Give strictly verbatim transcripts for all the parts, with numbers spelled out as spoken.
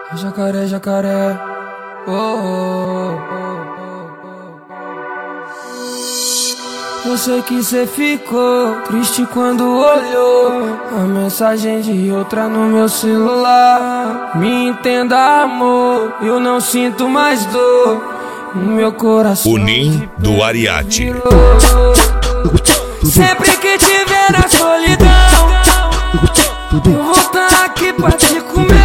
Jacaré, jacaré, oh, oh, oh, oh. Eu sei que cê ficou triste quando olhou a mensagem de outra no meu celular. Me entenda, amor, eu não sinto mais dor no meu coração. O Nin do Ariate. Sempre que tiver na solidão, eu vou estar aqui pra te comer.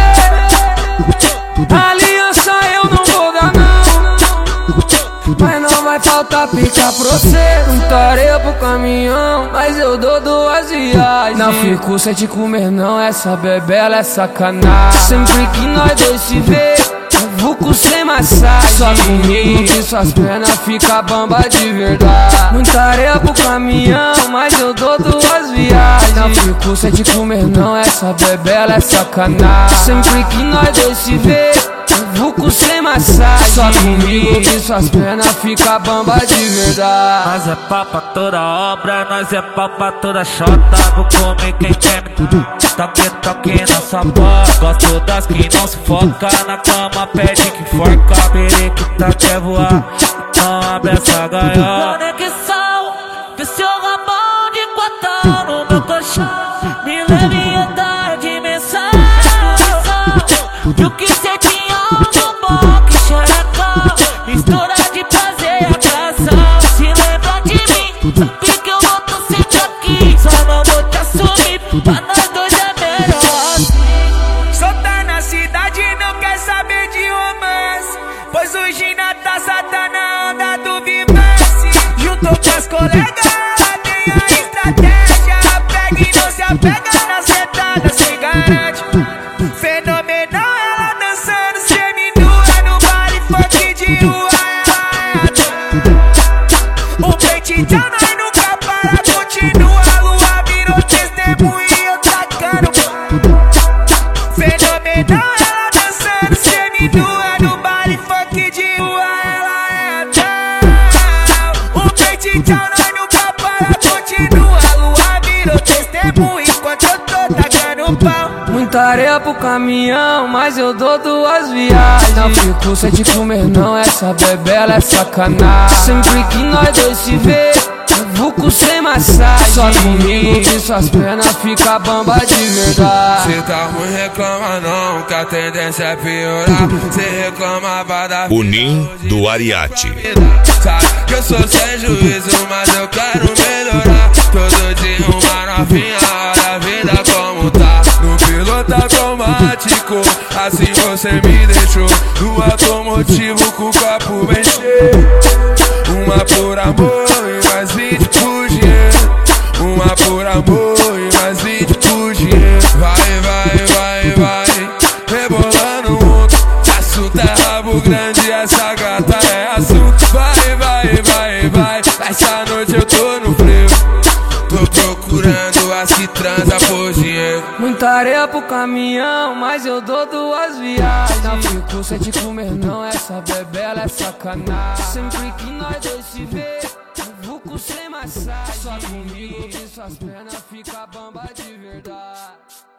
Aliança eu não vou dar não, mas não vai faltar pica pra você. Muita areia pro caminhão, mas eu dou duas viagens. Não fico sem te comer não, essa bebela é sacanagem. Sempre que nós dois se vê, vuco sem massagem. Só comigo que suas pernas fica bamba de verdade. Muita areia pro caminhão, mas eu dou duas viagens. Não fico sem te comer não, essa bebela é sacanagem. Sempre que nós dois se vê, vuco sem massagem. Só comigo que suas pernas fica bamba de verdade. Nós é pau pra toda obra, nós é pau pra toda chota. Vou comer quem quer me toque, toque na sua boca. Gosto das que não se foca, na cama pede que forca. Periquita quer voar, então abre essa gaiola. Conexão, vê seu rabão de quatão no meu colchão. Me leve em outra dimensão. E o que cê tinha no bom que xerecão, mistura de prazer e atração. Se lembra de mim, sabe que eu vou tô sempre aqui. Só não vou te assumir, pra nós dois é melhor assim. Só tá na cidade e não quer saber de romance, pois o Gina taça tá na onda do Vivance. Juntou com as colegas, ela tem a estratégia. Pega e não se apega na sentada, se garante. Fenomenal, ela dançando seminua no baile funk de rua. O peitão nós nunca para, continua. A lua virou testemunho e eu tacando. Fenomenal, ela dançando seminua no baile funk de rua. Ela é a o peitão nós nunca para, continua. A lua virou testemunho enquanto eu tô tacando pau. Muita areia pro caminhão, mas eu dou duas viagens. Não fico sem te comer não, essa bebela é sacanagem. Sempre que nós dois se vê, vuco sem massagem. Só comigo que suas pernas fica bamba de verdade. Cê tá ruim, reclama não, que a tendência é piorar. Cê reclama, vai dar O Nin do Ariate. Sabe que eu sou sem juízo, mas eu quero melhorar. Todo dia uma novinha, olha a vida como tá. No piloto automático, assim você me deixou. No automotivo com o copo bem cheio. Uma por amor e mais vinte por dinheiro. Uma por amor e mais vinte por dinheiro. Vai, vai, vai, vai, rebolando o mundo. Assunto é rabo grande, essa gata é assunto. Vai, vai, vai, vai, essa noite eu tô no frio. Tô procurando as que transa por dinheiro. Muita areia pro caminhão, mas eu dou duas viagens. Não fico sem te comer não, essa bebela é sacanagem. Sempre que nós dois se vê, vuco sem massagem. Só comigo que suas pernas fica bamba de verdade.